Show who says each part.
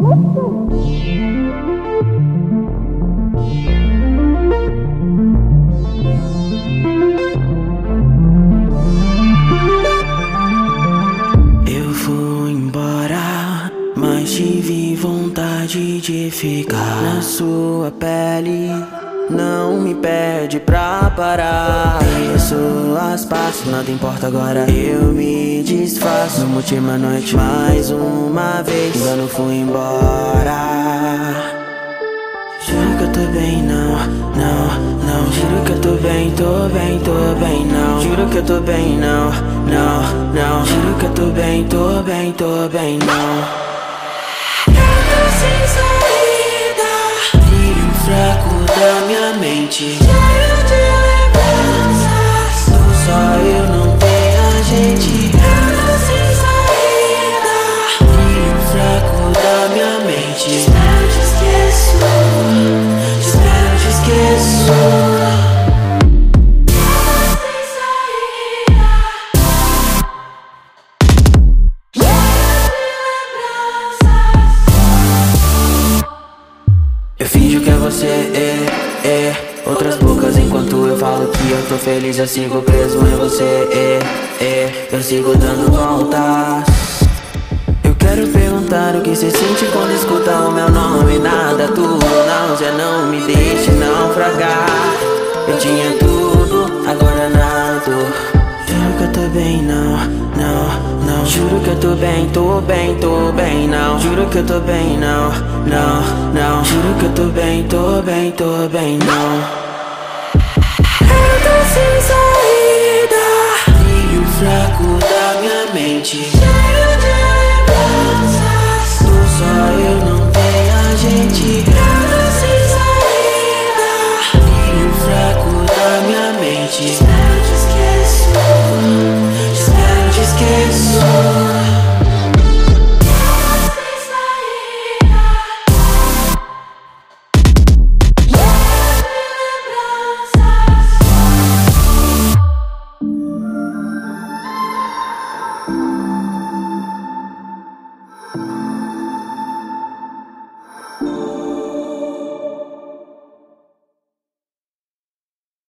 Speaker 1: Eu fui embora, mas tive vontade de ficar na sua pele. Não me pede pra parar. Pessoas passam, nada importa agora. Eu me desfaço numa última noite, mais uma vez. Eu não fui embora. Juro que eu tô bem, não. Juro que eu tô bem, não. Juro que eu tô bem, não. Juro que eu tô bem, não. Eu tô sem saída, brilho fraco da minha mente, cheio de lembranças. Só eu não tenho a gente. Eu tô sem saída, brilho fraco da minha mente. Espero te esqueço, espero te esqueço. Eu finjo que é você, outras bocas enquanto eu falo que eu tô feliz. Eu sigo preso em você, eu sigo dando voltas. Eu quero perguntar o que cê sente quando escuta o meu nome. Nada, tudo, náusea, não me deixe naufragar. Eu tinha tudo, agora nada. Juro que eu tô bem, não. Juro que eu tô bem, não. Juro que eu tô bem, não. Juro que eu tô bem, não. Eu tô sem saída, brilho fraco da minha mente, cheio de lembranças. Só eu não tenho a gente. Eu tô sem saída, brilho fraco da minha mente. Espero te esqueço, espero te esqueço.